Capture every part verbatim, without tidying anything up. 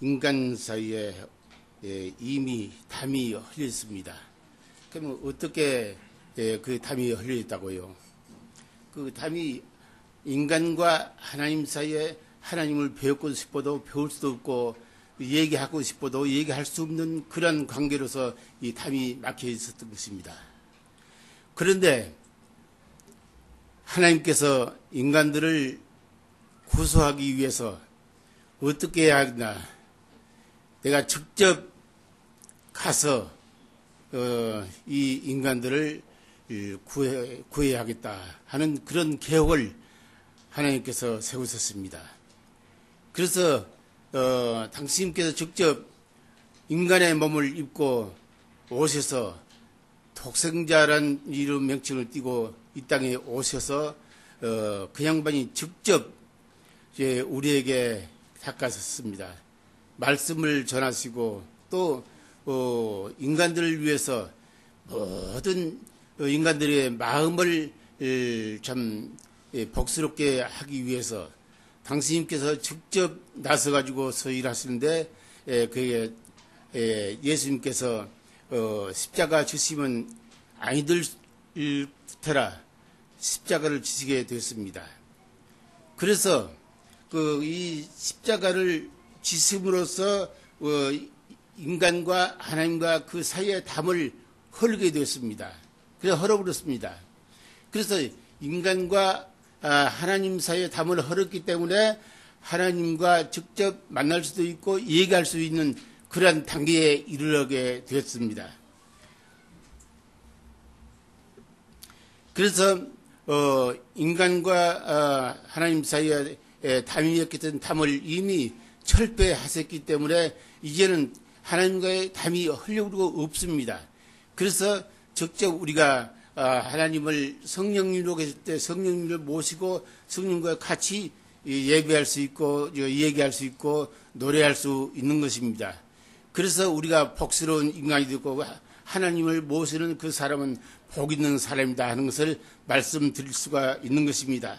인간 사이에 이미 담이 흘렸습니다. 그러면 어떻게 그 담이 흘렸다고요? 그 담이 인간과 하나님 사이에 하나님을 배우고 싶어도 배울 수도 없고 얘기하고 싶어도 얘기할 수 없는 그런 관계로서 이 담이 막혀 있었던 것입니다. 그런데 하나님께서 인간들을 구속하기 위해서 어떻게 해야 하나? 내가 직접 가서 어, 이 인간들을 구해, 구해야겠다 하는 그런 계획을 하나님께서 세우셨습니다. 그래서 어, 당신께서 직접 인간의 몸을 입고 오셔서 독생자란 이름 명칭을 띠고 이 땅에 오셔서 어, 그 양반이 직접 이제 우리에게 닦아섰습니다. 말씀을 전하시고 또 어, 인간들을 위해서 모든 인간들의 마음을 참 복스럽게 하기 위해서 당신님께서 직접 나서가지고 서일하시는데 그게 예수님께서 어, 십자가 지시면 아이들 테라 십자가를 지시게 되었습니다. 그래서 그 이 십자가를 지심으로써 어, 인간과 하나님과 그 사이의 담을 헐게 되었습니다. 그래서 헐어버렸습니다. 그래서 인간과 아, 하나님 사이의 담을 헐었기 때문에 하나님과 직접 만날 수도 있고 얘기할 수 있는 그러한 단계에 이르게 되었습니다. 그래서 어, 인간과 어, 하나님 사이에 담이었던 담을 이미 철폐하셨기 때문에 이제는 하나님과의 담이 흘려오고 없습니다. 그래서 직접 우리가 하나님을 성령님으로 계실 때 성령님을 모시고 성령과 같이 예배할 수 있고 얘기할 수 있고 노래할 수 있는 것입니다. 그래서 우리가 복스러운 인간이 되고 하나님을 모시는 그 사람은 복 있는 사람이다 하는 것을 말씀드릴 수가 있는 것입니다.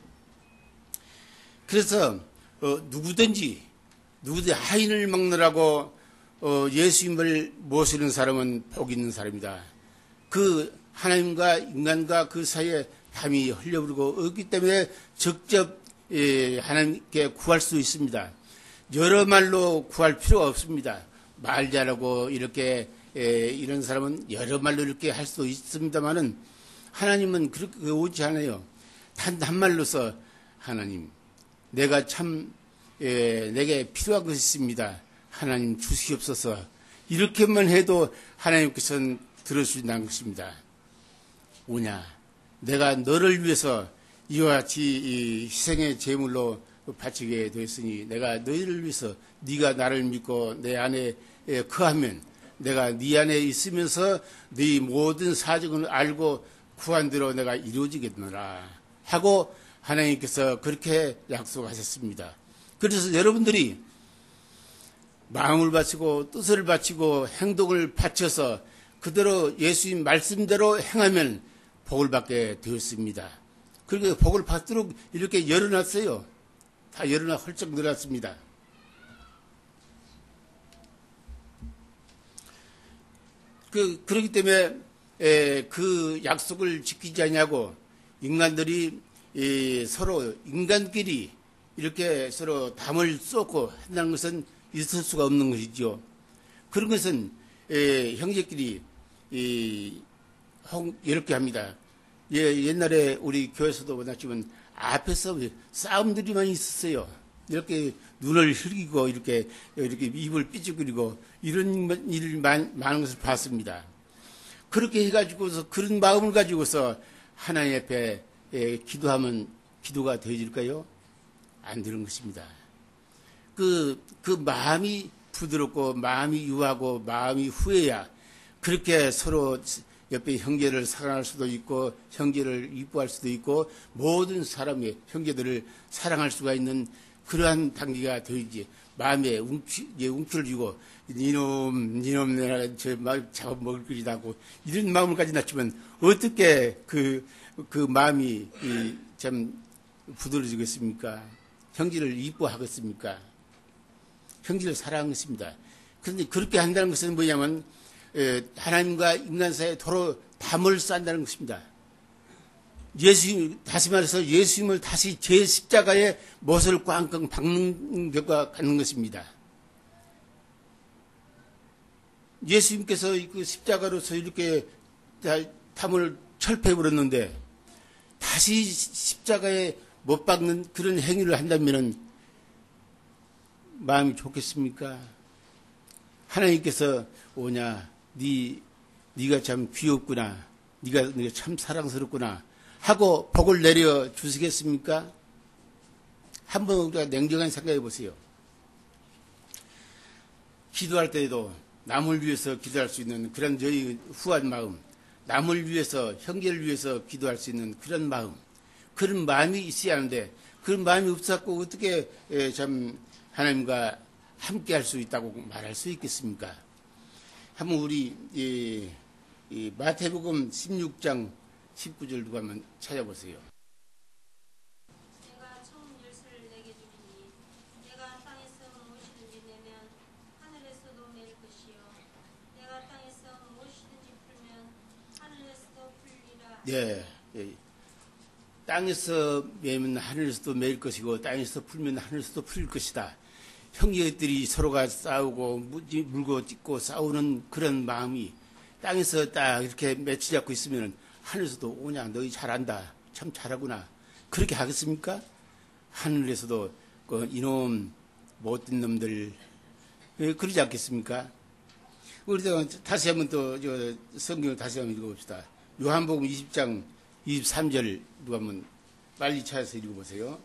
그래서 어, 누구든지 누구든지 하인을 먹느라고 어, 예수님을 모시는 사람은 복 있는 사람이다. 그 하나님과 인간과 그 사이에 담이 흘려버리고 없기 때문에 직접 예, 하나님께 구할 수 있습니다. 여러 말로 구할 필요가 없습니다. 말 잘하고 이렇게 예, 이런 사람은 여러 말로 이렇게 할 수도 있습니다만은 하나님은 그렇게 오지 않아요. 단 한 말로서 하나님 내가 참 예, 내게 필요한 것이 있습니다. 하나님 주시옵소서. 이렇게만 해도 하나님께서는 들어주신다는 것입니다. 오냐 내가 너를 위해서 이와 같이 이 희생의 제물로 바치게 되었으니 내가 너희를 위해서 네가 나를 믿고 내 안에 거하면 내가 네 안에 있으면서 네 모든 사정을 알고 구한 대로 내가 이루어지겠노라 하고 하나님께서 그렇게 약속하셨습니다. 그래서 여러분들이 마음을 바치고 뜻을 바치고 행동을 바쳐서 그대로 예수님 말씀대로 행하면 복을 받게 되었습니다. 그리고 복을 받도록 이렇게 열어놨어요. 다 열어놔 헐쩍 늘었습니다. 그, 그렇기 때문에 에, 그 약속을 지키지 않냐고 인간들이 이, 서로 인간끼리 이렇게 서로 담을 쏟고 한다는 것은 있을 수가 없는 것이죠. 그런 것은 에, 형제끼리 이, 이렇게 합니다. 예, 옛날에 우리 교회에서도 만났지만 앞에서 싸움들이만 있었어요. 이렇게 눈을 흘기고 이렇게 이렇게 입을 삐죽거리고 이런 일이 많은 것을 봤습니다. 그렇게 해가지고서 그런 마음을 가지고서 하나님 앞에 예, 기도하면 기도가 되어질까요? 안 되는 것입니다. 그, 그 마음이 부드럽고 마음이 유하고 마음이 후해야 그렇게 서로 옆에 형제를 사랑할 수도 있고 형제를 이뻐할 수도 있고 모든 사람의 형제들을 사랑할 수가 있는 그러한 단계가 되어야지. 마음에 웅치, 예, 웅치를 주고 니놈 니놈 내가 저 막 잡아먹을 것이다 하고 이런 마음을 가지고 났지만 어떻게 그, 그 마음이 이, 참 부드러워지겠습니까? 형제를 이뻐하겠습니까? 형제를 사랑하는 것입니다. 그런데 그렇게 한다는 것은 뭐냐면 하나님과 인간 사이에 도로 담을 쌓는다는 것입니다. 예수님, 다시 말해서 예수님을 다시 제 십자가에 못을 꽝꽝 박는 것과 같은 것입니다. 예수님께서 그 십자가로서 이렇게 담을 철폐해버렸는데 다시 십자가에 못 박는 그런 행위를 한다면 마음이 좋겠습니까? 하나님께서 오냐, 네, 네가 참 귀엽구나, 네가, 네가 참 사랑스럽구나 하고 복을 내려 주시겠습니까? 한번 우리가 냉정하게 생각해 보세요. 기도할 때에도 남을 위해서 기도할 수 있는 그런 저희 후한 마음, 남을 위해서, 형제를 위해서 기도할 수 있는 그런 마음, 그런 마음이 있어야 하는데 그런 마음이 없었고 어떻게 참 하나님과 함께 할 수 있다고 말할 수 있겠습니까? 한번 우리 이, 이 마태복음 십육 장 십구 절 누가 한번 찾아보세요. 내가 처음 열쇠를 내게 주리니 내가 땅에서 무엇이든지 내면 하늘에서도 매일 것이요 내가 땅에서 무엇이든지 풀면 하늘에서도 풀리라. 예, 예. 땅에서 매면 하늘에서도 매일 것이고 땅에서 풀면 하늘에서도 풀릴 것이다. 형제들이 서로가 싸우고 물고 찢고 싸우는 그런 마음이 땅에서 딱 이렇게 맺히 잡고 있으면 하늘에서도 오냐, 너희 잘한다, 참 잘하구나 그렇게 하겠습니까? 하늘에서도 그 이놈 못된 놈들 그러지 않겠습니까? 우리가 다시 한번 또 저 성경을 다시 한번 읽어봅시다. 요한복음 이십 장 이십삼 절 누가 한번 빨리 찾아서 읽어보세요.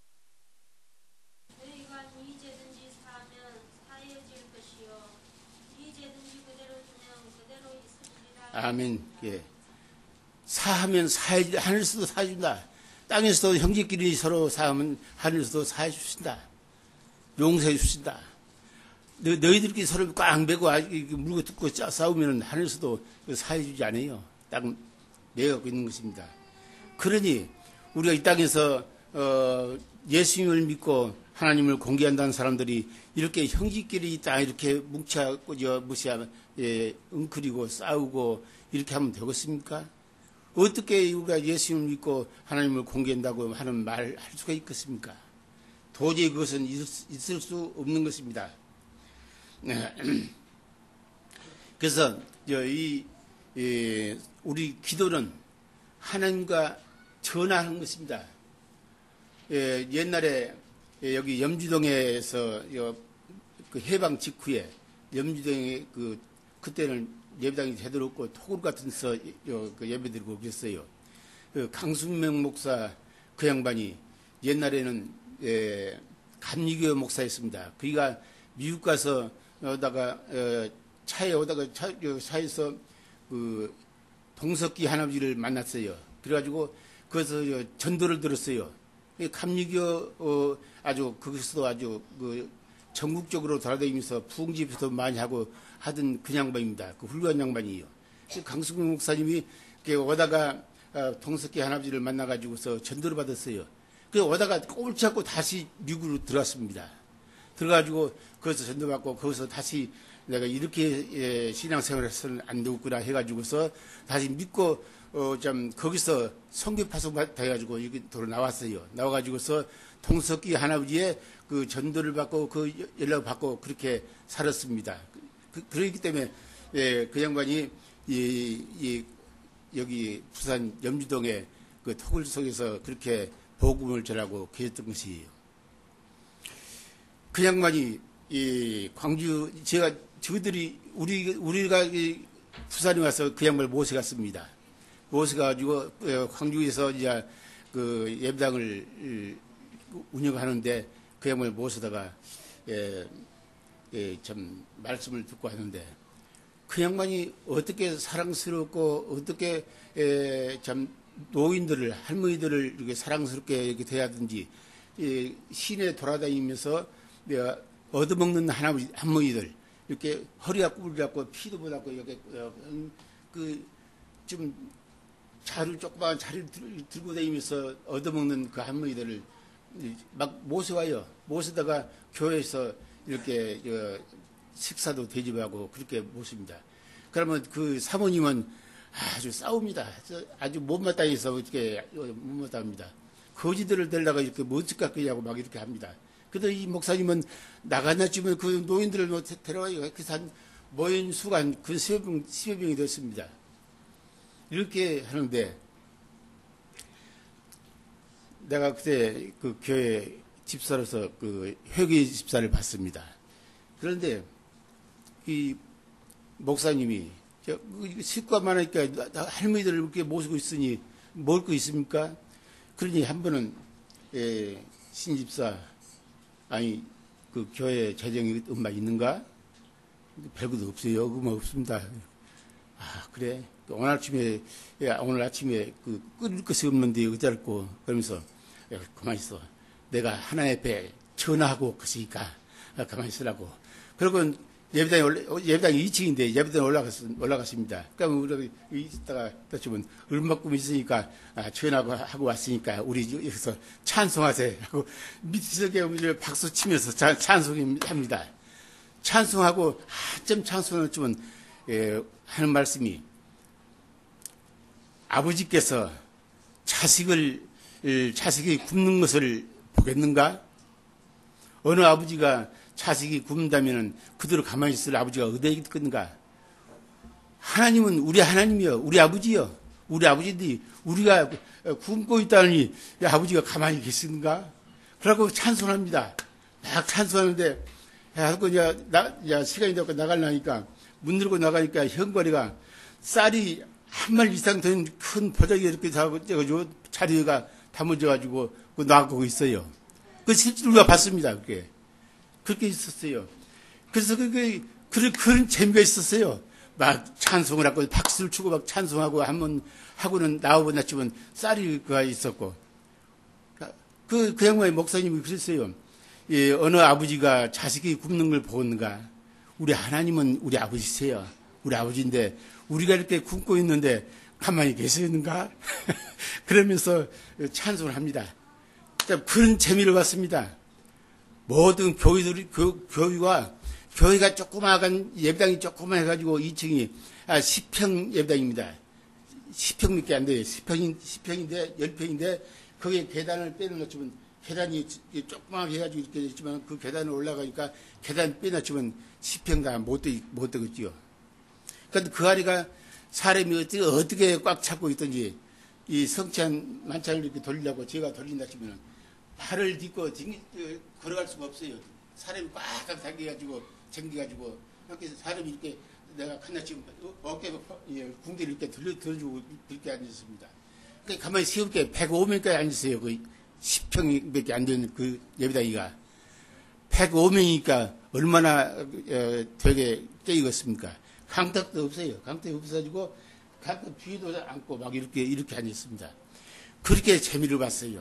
너희가 네 죄든지 사하면 사해질 것이요 네 죄든지 그대로 두면 그대로 있으리라. 아멘. 예. 사하면 사해, 하늘에서도 사해준다. 땅에서도 형제끼리 서로 사하면 하늘에서도 사해 주신다. 용서해 주신다. 너, 너희들끼리 서로 꽉 매고 물고 뜯고 싸우면 하늘에서도 사해 주지 않아요. 딱 매갖고 있는 것입니다. 그러니 우리가 이 땅에서 어, 예수님을 믿고 하나님을 공개한다는 사람들이 이렇게 형제끼리 딱 이렇게 뭉쳐갖고 무시하며 예, 웅크리고 싸우고 이렇게 하면 되겠습니까? 어떻게 우리가 예수님을 믿고 하나님을 공개한다고 하는 말을 할 수가 있겠습니까? 도저히 그것은 있을 수 없는 것입니다. 그래서 이, 이 우리 기도는 하나님과 전화하는 것입니다. 예, 옛날에 여기 염주동에서 그 해방 직후에 염주동에 그 그때는 예배당이 제대로 없고 토굴 같은 데서 그 예배드리고 그랬어요. 그 강순명 목사 그 양반이 옛날에는 예, 감리교 목사였습니다. 그가 미국 가서 오다가 어, 차에 오다가 차, 차에서 그 동석기 할아버지를 만났어요. 그래가지고 거기서 전도를 들었어요. 감리교 어, 아주 거기서도 아주 그 전국적으로 돌아다니면서 부흥집에서도 많이 하고 하던 그 양반입니다. 그 훌륭한 양반이에요. 강승국 목사님이 오다가 동석기 할아버지를 만나가지고서 전도를 받았어요. 그 오다가 꼴찌 잡고 다시 미국으로 들어왔습니다. 들어가지고 거기서 전도받고 거기서 다시 내가 이렇게 신앙생활을 해서는 안 되겠구나 해가지고서 다시 믿고 어, 좀 거기서 성교 파송돼가지고 여기 돌아 나왔어요. 나와가지고서 동석기 할아버지의 그 전도를 받고 그 연락을 받고 그렇게 살았습니다. 그, 그렇기 때문에 예, 그 양반이 이, 이 여기 부산 염주동에 그 토굴 속에서 그렇게 복음을 전하고 계셨던 것이에요. 그 양반이 이 광주 제가 저들이 우리 우리가 이 부산에 와서 그 양반을 모셔갔습니다. 모셔가지고 광주에서 이제 그 예배당을 운영하는데 그 양반을 모셔다가 예, 예, 참 말씀을 듣고 하는데 그 양반이 어떻게 사랑스럽고 어떻게 예, 참 노인들을 할머니들을 이렇게 사랑스럽게 이렇게 대하든지 예, 시내 돌아다니면서 예, 얻어먹는 할아버지 할머니들 이렇게 허리가 굽을갖고 피도 못 났고 이렇게 그 좀 자를 조그마한 자리를 들고 다니면서 얻어먹는 그 할머니들을 막 모셔와요. 모시다가 교회에서 이렇게 저 식사도 대접하고 그렇게 모십니다. 그러면 그 사모님은 아주 싸웁니다. 아주 못마땅해서 이렇게 못마땅합니다. 거지들을 데려다가 이렇게 못짓깎으냐고 막 이렇게 합니다. 그래도 이 목사님은 나가나 치면 그 노인들을 데려와요. 그래서 한 모인 수가 그 십여 명, 십여 명이 됐습니다. 이렇게 하는데 내가 그때 그 교회 집사로서 그 회계 집사를 받습니다. 그런데 이 목사님이 식구가 많으니까 할머니들을 이렇게 모시고 있으니 먹을 거 있습니까? 그러니 한 번은 예, 신집사 아니 그 교회 재정이 얼마 있는가? 별것도 없어요. 그뭐 없습니다. 아 그래 오늘 아침에 야, 오늘 아침에 그 끓일 것이 없는데 어쩌고 그러면서 야, 가만히 있어. 내가 하나님 앞에 전화하고 갔으니까 가만히 있으라고. 그리고 예배당에 올라, 예배당이 이 층인데 예배당에 올라갔, 올라갔습니다. 그러면 우리가 있다가 또쯤은 얼마큼 있으니까 아, 전화하고 하고 왔으니까 우리 여기서 찬송하세요 하고 밑에서 박수 치면서 찬송합니다. 찬송하고 한참 찬송을 쯤은 예, 하는 말씀이 아버지께서 자식을 자식이 굶는 것을 보겠는가? 어느 아버지가 자식이 굶는다면 그대로 가만히 있을 아버지가 어디에 있겠는가? 하나님은 우리 하나님이요, 우리 아버지요, 우리 아버지들이 우리가 굶고 있다니 아버지가 가만히 계시는가? 그러고 찬송합니다. 막 찬송하는데 야, 야, 나, 야 시간이 되고 나가려니까 문 열고 나가니까 형벌이가 쌀이 한 말 이상 된 큰 보자기 이렇게 잡아가지고 자리가 담아져가지고 나가고 있어요. 그 실제로 우리가 봤습니다. 그게. 그렇게 있었어요. 그래서 그게, 그런, 그런 재미가 있었어요. 막 찬송을 하고 박수를 치고 막 찬송하고 한번 하고는 나오고 났지만 쌀이 그가 있었고. 그, 그 양반의 목사님이 그랬어요. 예, 어느 아버지가 자식이 굶는 걸 보는가. 우리 하나님은 우리 아버지세요. 우리 아버지인데 우리가 이렇게 굶고 있는데 가만히 계시는가? 그러면서 찬송을 합니다. 그런 재미를 봤습니다. 모든 교회들이, 교, 교회가, 교회가 조그마한, 예배당이 조그만 해가지고 이 층이, 아, 십 평 예배당입니다. 십 평밖에 안 돼요. 십 평인, 십 평인데, 십 평인데, 거기에 계단을 빼놓으면, 계단이 조그맣게 해가지고 이렇게 있지만, 그 계단을 올라가니까, 계단 빼놓으면 십 평 다 못, 되, 못 되겠지요. 그런데 그 아리가 사람이 어떻게, 어떻게 꽉 잡고 있든지, 이 성찬 만찬을 이렇게 돌리려고 제가 돌린다 치면, 발을 딛고 걸어갈 수가 없어요. 사람이 꽉 당겨가지고, 챙겨가지고, 이렇게 사람이 이렇게 내가 하나 지금 어깨, 궁디를 이렇게 들려, 들어주고 이렇게 앉았습니다. 그러니까 가만히 세울게 백오 명까지 앉았어요. 그 십 평밖에 안 되는 그 예배당이가. 백오 명이니까 얼마나 되게 깨이겠습니까? 강탁도 없어요. 강탁이 없어가지고, 강탁 뒤에도 앉고 막 이렇게, 이렇게 앉았습니다. 그렇게 재미를 봤어요.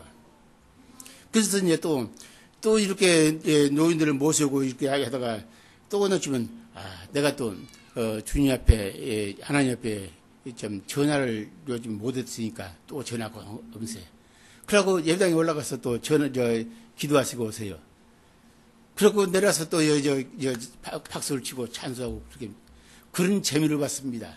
그래서 이제 또, 또 이렇게 노인들을 모시고 이렇게 하다가 또 어느 주면, 아, 내가 또, 어, 주님 앞에, 하나님 앞에 좀 전화를 요즘 못했으니까 또 전화하고 오세요. 그러고 예배당에 올라가서 또 전화, 저, 기도하시고 오세요. 그러고 내려서 또 여, 저, 저, 박수를 치고 찬수하고 그렇게, 그런 재미를 봤습니다.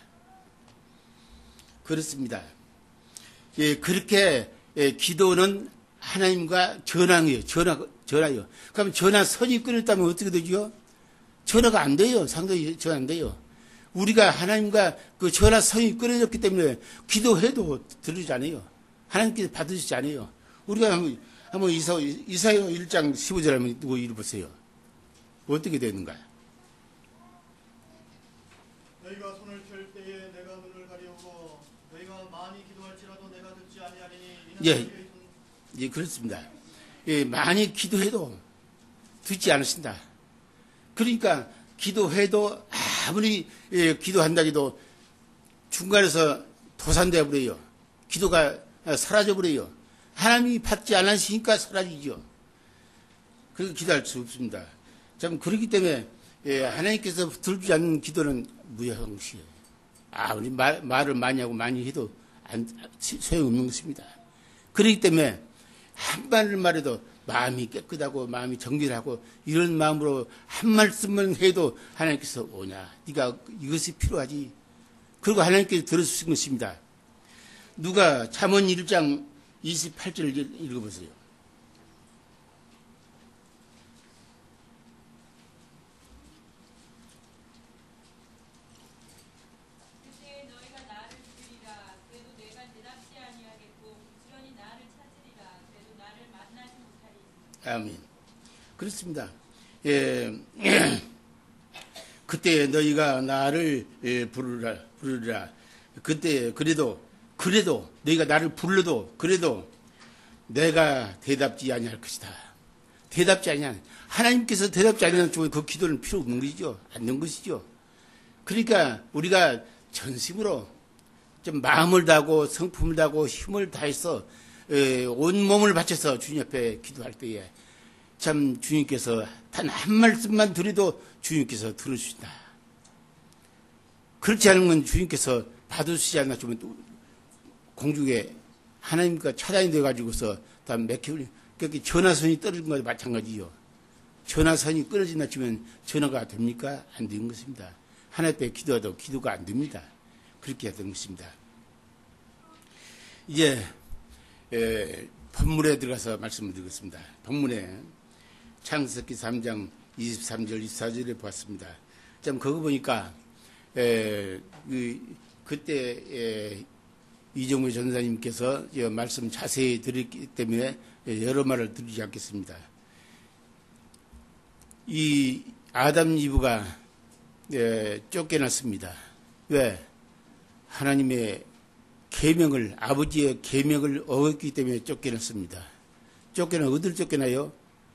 그렇습니다. 예, 그렇게, 예, 기도는 하나님과 전화예요. 전화, 전화요. 그러면 전화 선이 끊었다면 어떻게 되죠? 전화가 안 돼요. 상당히 전화 안 돼요. 우리가 하나님과 그 전화 선이 끊어졌기 때문에 기도해도 들리지 않아요. 하나님께서 받으시지 않아요. 우리가 한번, 한번 이사, 이사야 일 장 십오 절 한번 누구 읽어보세요. 어떻게 되는가? 너희가 손을 펼 때에 내가 눈을 가리우고 너희가 많이 기도할지라도 내가 듣지 아니하리니 예. 예, 그렇습니다. 예, 많이 기도해도 듣지 않으신다. 그러니까 기도해도 아무리 예, 기도한다 해도 중간에서 도산돼 버려요. 기도가 사라져 버려요. 하나님이 받지 않으시니까 사라지죠. 그래서 기도할 수 없습니다. 참 그렇기 때문에 예, 하나님께서 들지 않는 기도는 무효행시예요. 아무리 말, 말을 많이 하고 많이 해도 안, 소용없는 것입니다. 그렇기 때문에 한 말을 말해도 마음이 깨끗하고 마음이 정결하고 이런 마음으로 한 말씀만 해도 하나님께서 오냐. 네가 이것이 필요하지. 그리고 하나님께서 들어주신 것입니다. 누가 잠언 일 장 이십팔 절을 읽어보세요. 그때 너희가 나를 부르리라. 그래도 내가 대답지 아니하겠고 부지런히 나를 찾으리라. 그래도 나를 만나지 못하리니. 아멘. 그렇습니다. 예, 그때 너희가 나를 예, 부르라, 부르라. 그때 그래도 그래도 너희가 나를 불러도 그래도 내가 대답지 아니할 것이다. 대답지 아니한 하나님께서 대답지 아니하는 쪽에 그 기도는 필요 없는 것이죠. 않는 것이죠. 그러니까 우리가 전심으로 좀 마음을 다하고 성품을 다하고 힘을 다해서 에, 온 몸을 바쳐서 주님 앞에 기도할 때에 참 주님께서 단 한 말씀만 드려도 주님께서 들어주신다. 그렇지 않으면 주님께서 받으시지 않나 좀 공중에 하나님과 차단이 돼가지고서 다 맥히고 그렇게 전화선이 떨어진 것과 마찬가지요. 전화선이 끊어진다 치면 전화가 됩니까? 안 되는 것입니다. 하나님 앞에 기도해도 기도가 안 됩니다. 그렇게 되는 것입니다. 이제 에, 본문에 들어가서 말씀을 드리겠습니다. 본문에 창세기 삼 장 이십삼 절 이십사 절에 보았습니다. 참 그거 보니까 에, 그, 그때 에, 이정우 전사님께서 말씀 자세히 드렸기 때문에 여러 말을 드리지 않겠습니다. 이 아담 이브가 에, 쫓겨났습니다. 왜? 하나님의 계명을 아버지의 계명을 어겼기 때문에 쫓겨났습니다. 쫓겨나 어디를 쫓겨나요?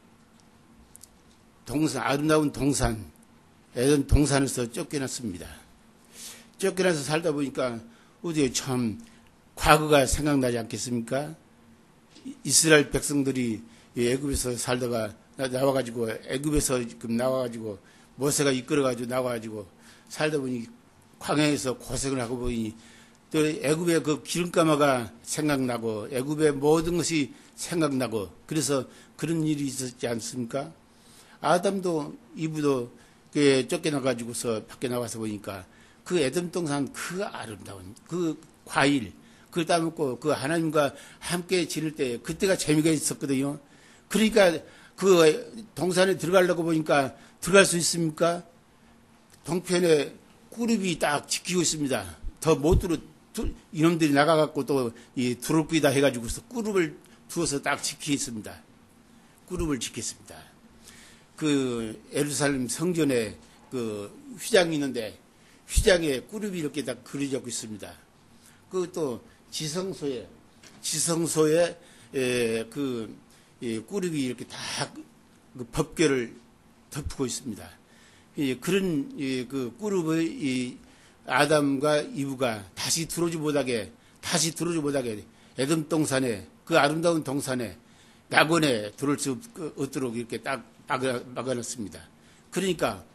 동산, 아름다운 동산, 에덴 동산에서 쫓겨났습니다. 쫓겨나서 살다 보니까 어디에 참 과거가 생각나지 않겠습니까? 이스라엘 백성들이 애굽에서 살다가 나와가지고 애굽에서 지금 나와가지고 모세가 이끌어가지고 나와가지고 살다 보니 광야에서 고생을 하고 보니 또 애굽의 그 기름가마가 생각나고 애굽의 모든 것이 생각나고 그래서 그런 일이 있었지 않습니까? 아담도 이브도 쫓겨나가지고서 밖에 나와서 보니까 그 에덴 동산 그 아름다운 그 과일 그걸 따먹고 그 하나님과 함께 지낼 때 그때가 재미가 있었거든요. 그러니까 그 동산에 들어가려고 보니까 들어갈 수 있습니까? 동편에 꾸룹이 딱 지키고 있습니다. 더 못 들어 이놈들이 나가갖고 또 이 두루끼다 해가지고서 꾸룹을 두어서 딱 지키고 있습니다. 꾸룹을 지켰습니다. 그 예루살렘 성전에 그 휘장이 있는데 휘장에 꾸룹이 이렇게 다 그려져 있습니다. 그 또 지성소에 지성소에 에, 그 예, 꾸룹이 이렇게 다 그 법궤를 덮고 있습니다. 예, 그런 예, 그 꾸룹의 이 아담과 이브가 다시 들어오지 못하게 다시 들어오지 못하게 에덴 동산에 그 아름다운 동산에 낙원에 들어올 수 없도록 이렇게 딱 막아, 막아놨습니다. 그러니까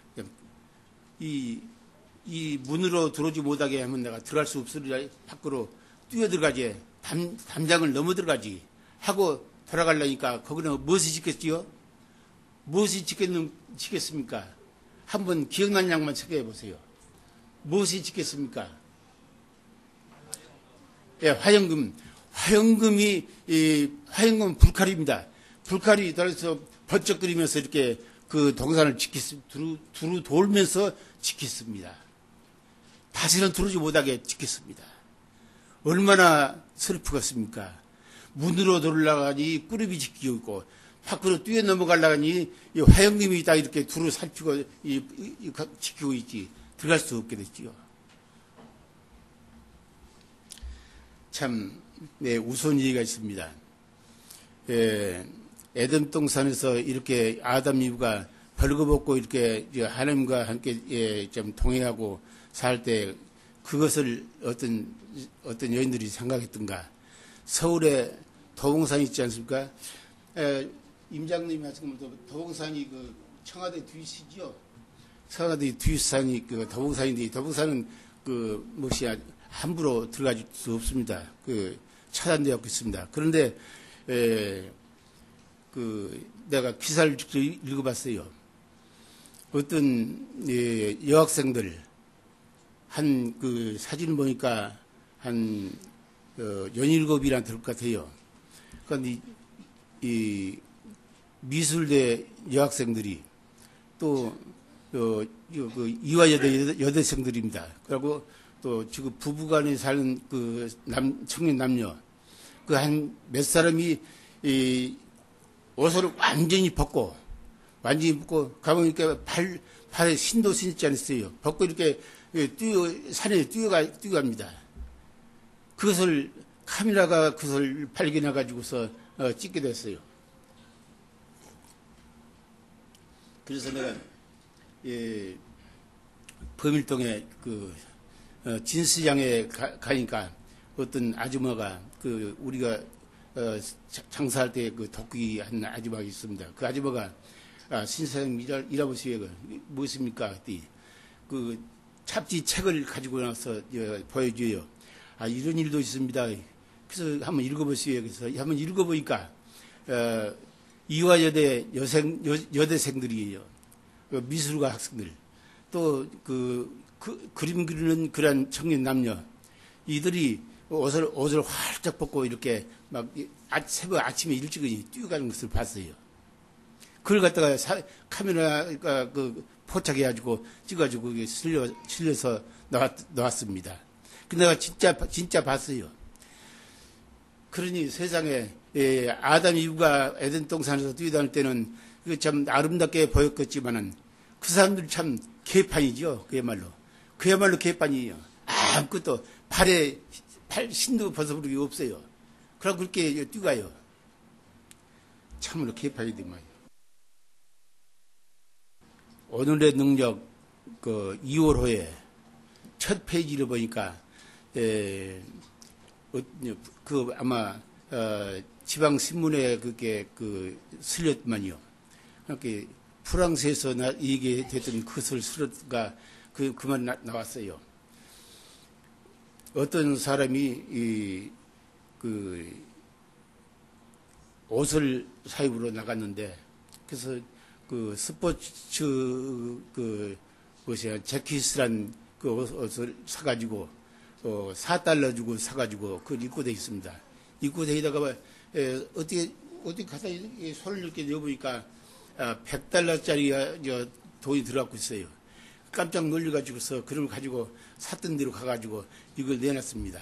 이, 이 문으로 들어오지 못하게 하면 내가 들어갈 수 없으리라 밖으로 뛰어 들어가지 담, 담장을 넘어 들어가지 하고 돌아가려니까 거기는 무엇이 지켰지요? 무엇이 지켰는, 지켰습니까? 한번 기억난 양만 체크해 보세요. 무엇이 지켰습니까? 예, 화영금. 화영금이, 이, 화영금은 불칼입니다. 불칼이 따라서 번쩍거리면서 이렇게 그 동산을 지켰습니다. 두루, 두루 돌면서 지켰습니다. 다시는 들어오지 못하게 지켰습니다. 얼마나 슬프겠습니까? 문으로 들어가니 꾸룹이 지키고 있고, 밖으로 뛰어 넘어가려니 이 화영금이 다 이렇게 두루 살피고 이, 이, 이, 지키고 있지. 들어갈 수 없게 됐지요. 참, 네, 우스운 얘기가 있습니다. 예, 에덴 동산에서 이렇게 아담 이브가 벌거벗고 이렇게 하나님과 함께 예, 좀 동행하고 살 때 그것을 어떤 어떤 여인들이 생각했던가. 서울에 도봉산 있지 않습니까? 에, 임장님이 하신 것도 도봉산이 그 청와대 뒤시죠. 청와대 뒤산이 그 도봉산인데 도봉산은 그 몫이 함부로 들어갈 수 없습니다. 그 차단되어 있습니다. 그런데 에, 그 내가 기사를 직접 읽어봤어요. 어떤 예, 여학생들 한 그 사진 보니까 한 어, 연일곱이나 될 것 같아요. 그러니까 이, 이 미술대 여학생들이 또 어, 그 이화여대 여대생들입니다. 그리고 또 지금 부부간에 사는 그 남, 청년 남녀 그 한 몇 사람이 이 옷을 완전히 벗고 완전히 벗고 가보니까 발 발에 신도 신지 않았어요. 벗고 이렇게 뛰어 산에 뛰어가 뛰어갑니다. 그것을 카메라가 그것을 발견해 가지고서 어, 찍게 됐어요. 그래서 내가 예, 범일동에 그 어, 진수장에 가, 가니까 어떤 아줌마가 그 우리가 어, 장사할 때 그 도끼 한 아줌마가 있습니다. 그 아줌마가 아, 신사장 일하, 일하보시오. 무엇입니까? 그랬더니 그 잡지 책을 가지고 나서 어, 보여줘요. 아, 이런 일도 있습니다. 그래서 한번 읽어보시오. 그래서 한번 읽어보니까 어, 이화여대 여생, 여, 여대생들이에요. 그 미술가 학생들. 또 그, 그 그림 그리는 그런 청년 남녀. 이들이 옷을, 옷을 활짝 벗고 이렇게 막 아, 새벽 아침에 일찍이 뛰어가는 것을 봤어요. 그걸 갖다가 사, 카메라가 그 포착해가지고 찍어가지고 실려, 실려서 나왔, 나왔습니다. 근데 내가 진짜, 진짜 봤어요. 그러니 세상에, 예, 아담 이브가 에덴 동산에서 뛰어다닐 때는 참 아름답게 보였겠지만은 그 사람들이 참 개판이죠. 그야말로. 그야말로 개판이에요. 아무것도 발에, 팔, 신도 벗어버리기 없어요. 그러고 그렇게 뛰어가요. 참으로 개판이더만. 오늘의 능력, 그, 이월 호에 첫 페이지를 보니까, 에, 어, 그, 아마, 어, 지방신문에 그게, 그, 실렸만요. 그렇게, 프랑스에서 나, 이게 됐던 그것을 실었가, 그, 그만 나, 나왔어요. 어떤 사람이, 이, 그, 옷을 사입으로 나갔는데, 그래서, 그 스포츠 그 무엇이야 재킷이란 그 옷을 사가지고 어 사 달러 주고 사가지고 그걸 입고 돼 있습니다. 입고 되다가 에, 어떻게 어떻게 가서 손을 이렇게 넣어보니까 아, 백 달러짜리 돈이 들어가고 있어요. 깜짝 놀래가지고서 그걸 가지고 샀던 데로 가가지고 이걸 내놨습니다.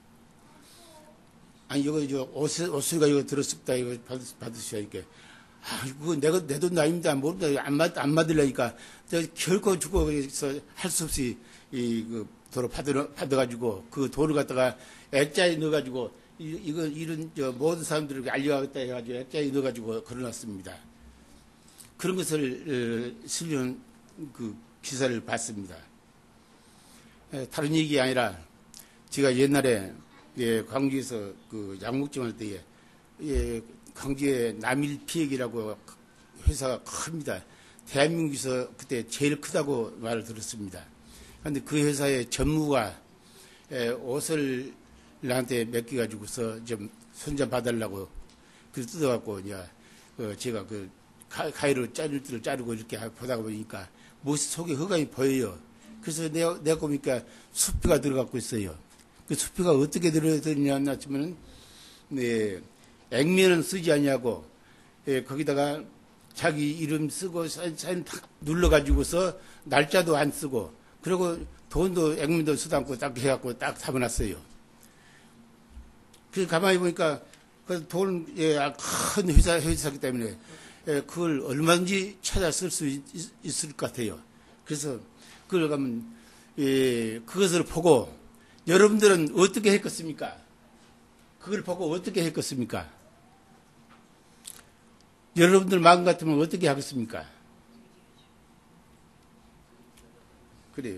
아니 이거 저 옷 옷을 이거 들었습니다. 이거 받, 받으시니까. 아, 그거 내가 내 돈 아닙니다. 모른다. 안 맞, 안 맞으려니까. 결코 주고 할 수 없이 이, 그, 돈을 받아, 받아가지고 그 돈을 갖다가 액자에 넣어가지고 이, 이거, 이런, 저, 모든 사람들에게 알려야겠다 해가지고 액자에 넣어가지고 걸어놨습니다. 그런 것을, 어, 실린 그 기사를 봤습니다. 에, 다른 얘기 아니라 제가 옛날에, 예, 광주에서 그 양목점 할 때에, 예, 광주에 남일피액이라고 회사가 큽니다. 대한민국에서 그때 제일 크다고 말을 들었습니다. 그런데 그 회사의 전무가 옷을 나한테 맡겨가지고서 좀 손자 봐달라고 그 뜯어갖고 이제 제가 그 가위로 자를 때를 자르고 이렇게 보다 보니까 무엇이 속에 흑암이 보여요. 그래서 내가, 내가 보니까 수표가 들어갖고 있어요. 그 수표가 어떻게 들어있느냐 하면은 네. 액면은 쓰지 않냐고, 예, 거기다가 자기 이름 쓰고 사인, 사인 탁 눌러가지고서 날짜도 안 쓰고, 그리고 돈도 액면도 쓰지 않고 딱 해갖고 딱 잡아놨어요. 그래서 가만히 보니까 그 돈, 예, 큰 회사, 회사기 때문에, 예, 그걸 얼마든지 찾아 쓸 수 있을 것 같아요. 그래서 그걸 가면, 예, 그것을 보고 여러분들은 어떻게 했겠습니까? 그걸 보고 어떻게 했겠습니까? 여러분들 마음 같으면 어떻게 하겠습니까? 그래요.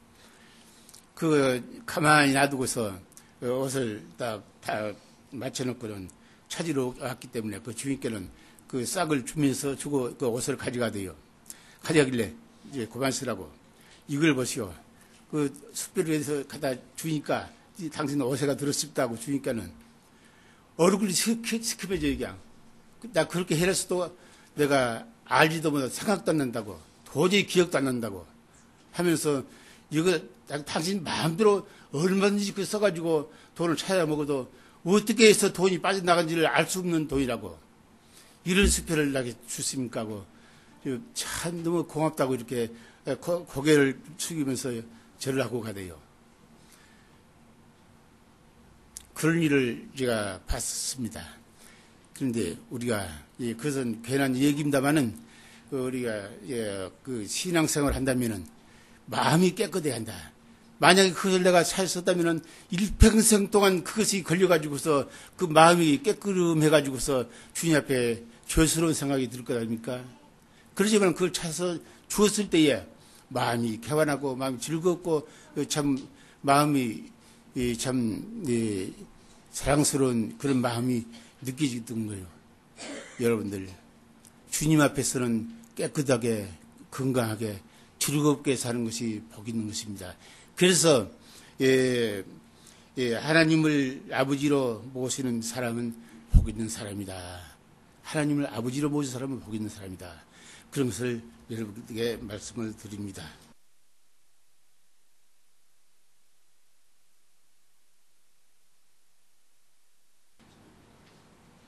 그, 가만히 놔두고서 옷을 딱, 다 맞춰놓고는 찾으러 왔기 때문에 그 주인께는 그 싹을 주면서 주고 그 옷을 가져가대요. 가져가길래 이제 그만 쓰라고. 이걸 보시오. 그 숙별에서 갖다 주니까 당신 옷에가 들었습다고 주니까는 얼굴이 스킵해져요, 그냥. 나 그렇게 해놨어도 내가 알지도 못하고 생각도 안 난다고, 도저히 기억도 안 난다고 하면서, 이거 당신 마음대로 얼마든지 그 써가지고 돈을 찾아 먹어도 어떻게 해서 돈이 빠져나간지를 알 수 없는 돈이라고. 이런 수표를 나게 주십니까 하고, 참 너무 고맙다고 이렇게 고, 고개를 숙이면서 절을 하고 가대요. 그런 일을 제가 봤습니다. 그런데 우리가, 예, 그것은 괜한 얘기입니다만은, 우리가, 예, 그 신앙생활을 한다면은 마음이 깨끗해야 한다. 만약에 그것을 내가 잘 썼다면은 일평생 동안 그것이 걸려가지고서 그 마음이 깨끗해가지고서 주님 앞에 죄스러운 생각이 들 것 아닙니까? 그러지만 그걸 찾아서 주었을 때에 마음이 개환하고 마음이 즐겁고 참 마음이 참 예, 사랑스러운 그런 마음이 느껴지던 거예요. 여러분들 주님 앞에서는 깨끗하게 건강하게 즐겁게 사는 것이 복 있는 것입니다. 그래서 예, 예, 하나님을 아버지로 모시는 사람은 복 있는 사람이다. 하나님을 아버지로 모시는 사람은 복 있는 사람이다. 그런 것을 여러분에게 말씀을 드립니다.